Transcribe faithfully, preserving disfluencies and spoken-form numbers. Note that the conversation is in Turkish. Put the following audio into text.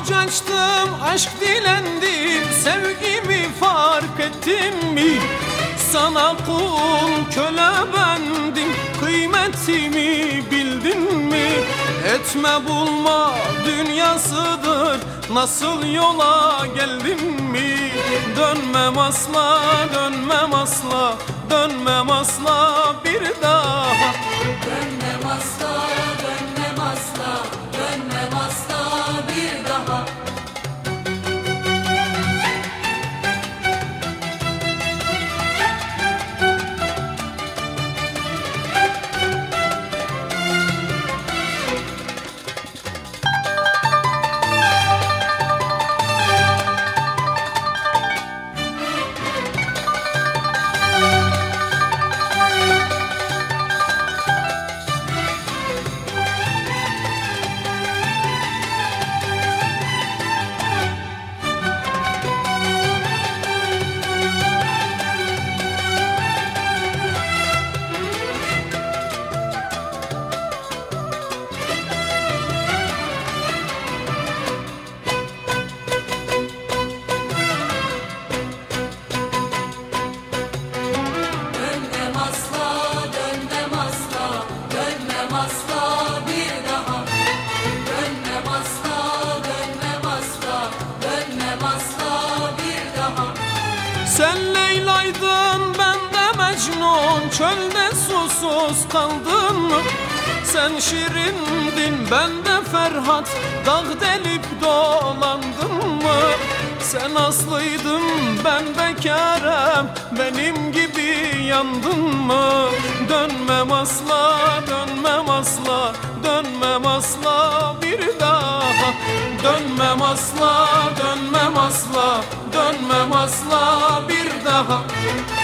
Avuç açtım, aşk dilendim, sevgimi fark ettin mi? Sana kul köle bendim, kıymetimi bildin mi? Etme bulma dünyasıdır, nasıl yola geldim mi? Dönmem asla, dönmem asla, dönmem asla bir daha. Dönmem asla, dönmem asla, dönmem asla bir daha. Sen Leyla'ydın, ben de Mecnun, çölde susuz kaldın mı? Sen Şirindin, ben de Ferhat, dağ delip dolandın mı? Sen Aslı'ydın, ben bekarım, benim gibi yandın mı? Dönmem asla, dönmem asla, dönmem asla bir daha. Dönmem asla, dönmem asla, dönmem asla bir daha.